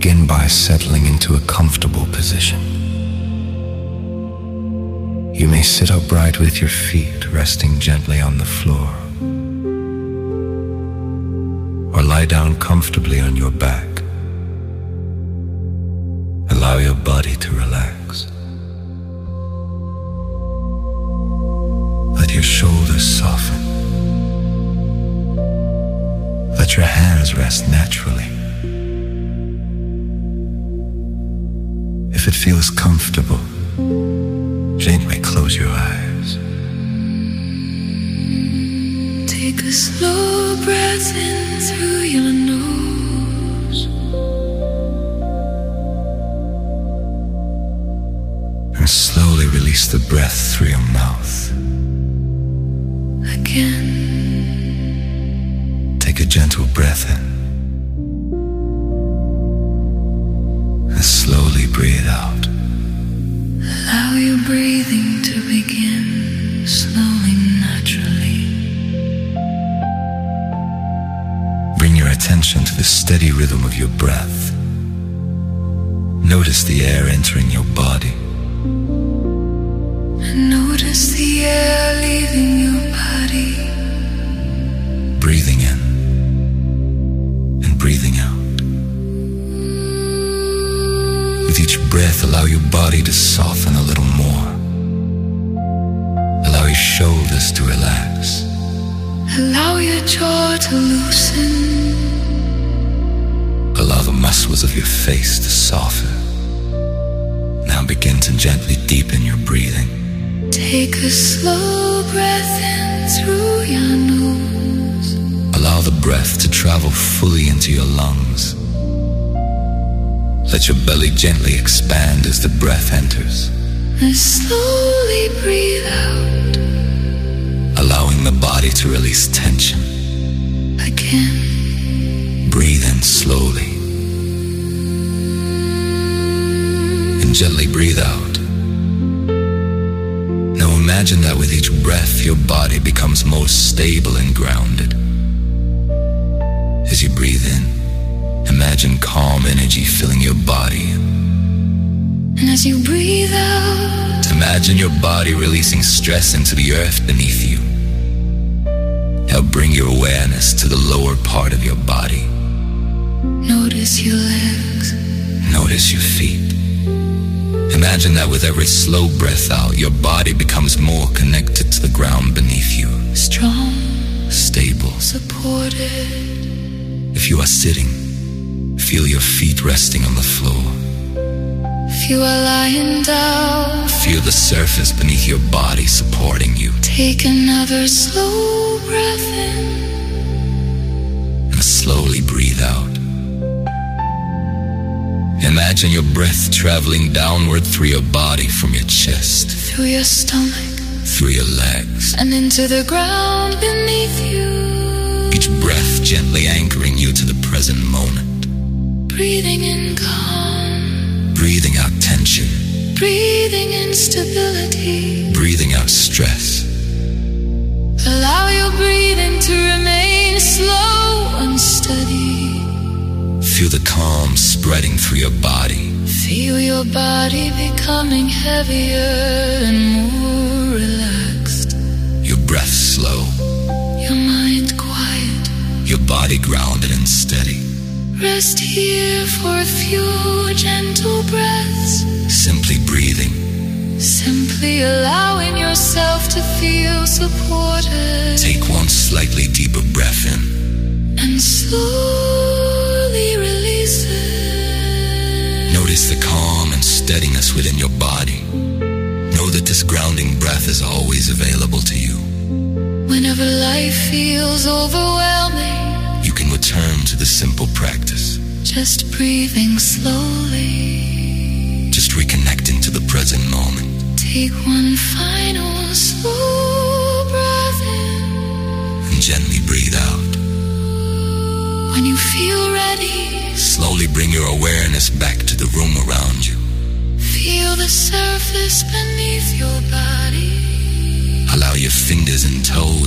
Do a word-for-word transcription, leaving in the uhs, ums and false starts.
begin by settling into a comfortable position. You may sit upright with your feet resting gently on the floor, or lie down comfortably on your back. Allow your body to relax. Let your shoulders soften. Let your hands rest naturally. If it feels comfortable, gently close your eyes. Take a slow breath in through your nose and slowly release the breath through your mouth. Again. Take a gentle breath in and slowly breathe out. Allow your breathing to begin slowly, naturally. Bring your attention to the steady rhythm of your breath. Notice the air entering your body. And notice the air leaving your body. Breathing in and breathing out. With each breath, allow your body to soften a little more. Allow your shoulders to relax. Allow your jaw to loosen. Allow the muscles of your face to soften. Now begin to gently deepen your breathing. Take a slow breath in through your nose. Allow the breath to travel fully into your lungs. Let your belly gently expand as the breath enters. And slowly breathe out. Allowing the body to release tension. Again. Breathe in slowly. And gently breathe out. Now imagine that with each breath, your body becomes more stable and grounded. As you breathe in, imagine calm energy filling your body. And as you breathe out, imagine your body releasing stress into the earth beneath you. Help bring your awareness to the lower part of your body. Notice your legs. Notice your feet. Imagine that with every slow breath out, your body becomes more connected to the ground beneath you. Strong. Stable. Supported. If you are sitting, feel your feet resting on the floor. If you are lying down, feel the surface beneath your body supporting you. Take another slow breath in and slowly breathe out. Imagine your breath traveling downward through your body from your chest, through your stomach, through your legs, and into the ground beneath you. Each breath gently anchoring you to the present moment. Breathing in calm. Breathing out tension. Breathing in stability. Breathing out stress. Allow your breathing to remain slow and steady. Feel the calm spreading through your body. Feel your body becoming heavier and more relaxed. Your breath slow. Your mind quiet. Your body grounded and steady. Rest here for a few gentle breaths. Simply breathing. Simply allowing yourself to feel supported. Take one slightly deeper breath in. And slowly release it. Notice the calm and steadiness within your body. Know that this grounding breath is always available to you. Whenever life feels overwhelming, you can return to the simple practice. Just breathing slowly. Just reconnecting to the present moment. Take one final slow breath in. And gently breathe out. When you feel ready, slowly bring your awareness back to the room around you. Feel the surface beneath your body. Allow your fingers and toes